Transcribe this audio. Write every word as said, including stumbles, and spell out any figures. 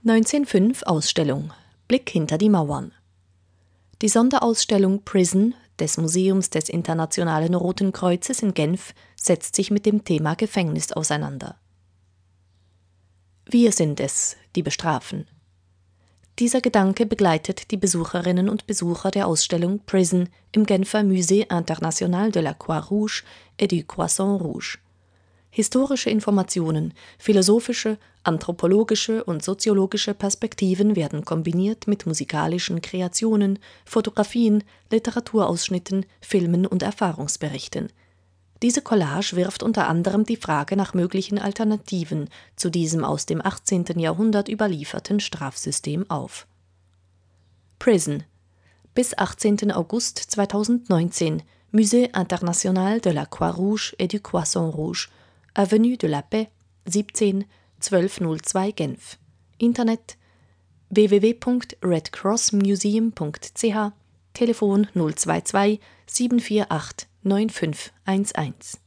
neunzehnhundertfünf Ausstellung Blick hinter die Mauern. Die Sonderausstellung Prison des Museums des Internationalen Roten Kreuzes in Genf setzt sich mit dem Thema Gefängnis auseinander. Wir sind es, die bestrafen. Dieser Gedanke begleitet die Besucherinnen und Besucher der Ausstellung Prison im Genfer Musée International de la Croix-Rouge et du Croissant Rouge. Historische Informationen, philosophische, anthropologische und soziologische Perspektiven werden kombiniert mit musikalischen Kreationen, Fotografien, Literaturausschnitten, Filmen und Erfahrungsberichten. Diese Collage wirft unter anderem die Frage nach möglichen Alternativen zu diesem aus dem achtzehnten Jahrhundert überlieferten Strafsystem auf. Prison. Bis achtzehnten August zweitausendneunzehn, Musée International de la Croix-Rouge et du Croissant Rouge, Avenue de la Paix, siebzehn zwölfhundertzzwei Genf. Internet w w w punkt red cross museum punkt c h, Telefon null zwei zwei sieben vier acht neun fünf eins eins.